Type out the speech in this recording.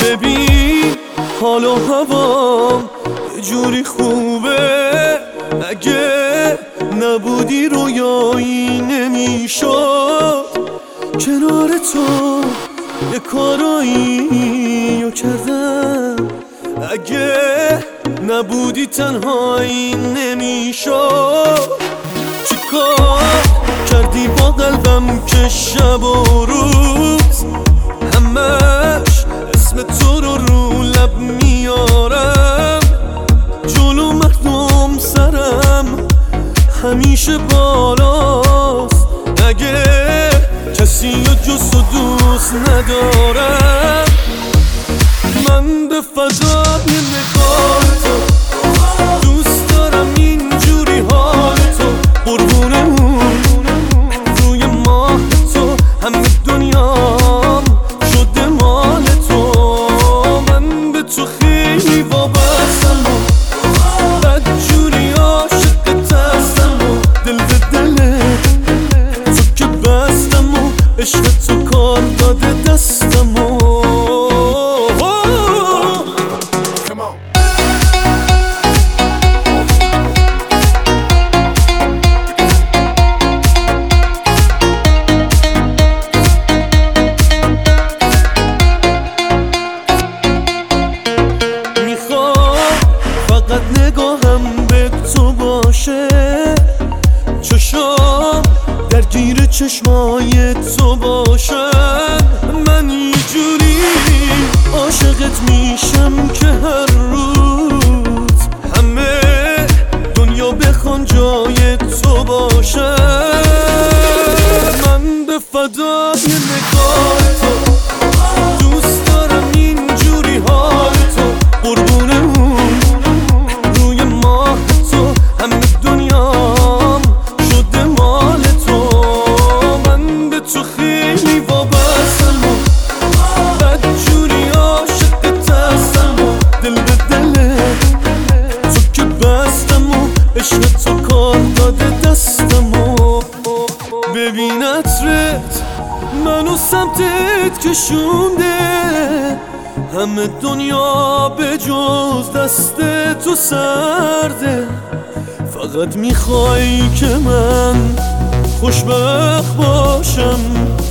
ببین حال و هوام یه جوری خوبه، اگه نبودی رویایی نمیشد. کنار تو یه کارایی رو کردم، اگه نبودی تنهایی نمیشد. چیکار کردی با قلبم که شب و روز همش اسم تو رو لب میارم؟ جلو مردم سرم همیشه بالاست، اگه کسی رو جز تو دوست ندارم. من به فدای نگاه تو دوست دارم، اینجوری حال تو قربونه اون روی ماه تو، همه دنیام شده مال تو. من به تو خیلی وابستم و بدجوری عاشقت هستم و دل به دل تو که بستم و عشق تو کار داده دستم و نگاهم به تو باشه، چشام درگیر چشمای تو باشن. من یه جوری عاشقت میشم که هر روز همه دنیا بخوان جای تو باشن. من به فدای نگاه تو دوست دارم، اینجوری حال تو قربونه اون روی ماه تو، همه دنیام شده مال تو. من به تو خیلی وابستم و بدجوری عاشقت هستم و دل به دل تو که بستم و عشق تو کار داده دستم و ببین عطرت منو سمتت کشونده، همه دنیا به جز دست تو سرده. فقط میخوای که من خوشبخت باشم،